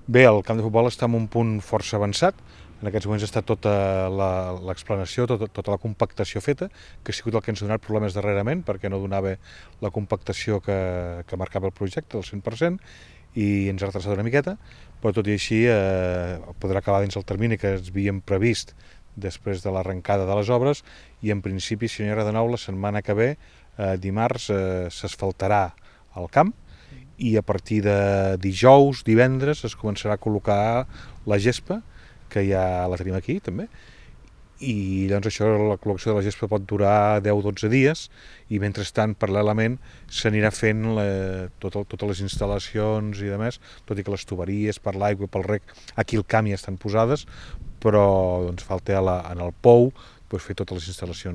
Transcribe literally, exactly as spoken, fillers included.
Bé, el camp de futbol està en un punt força avançat. En aquests moments està tota l'explanació, tota, tota la compactació feta, que ha sigut el que ens ha donat problemes darrerament, perquè no donava la compactació que, que marcava el projecte, del cent per cent, i ens ha retrasat una miqueta, però tot i així eh, podrà acabar dins el termini que ens havíem previst després de l'arrencada de les obres, i en principi, si no hi ha res de nou, la setmana que ve, eh, dimarts, eh, s'asfaltarà el camp, i a partir de dijous, divendres, es començarà a col·locar la gespa, que ja la tenim aquí també, i llavors això, la col·locació de la gespa pot durar deu o dotze dies, i mentrestant, paral·lelament, s'anirà fent la, tot el, totes les instal·lacions i demés, tot i que les tuberies per l'aigua i pel rec aquí al camp ja estan posades, però doncs, falta a la, en el pou doncs, fer totes les instal·lacions.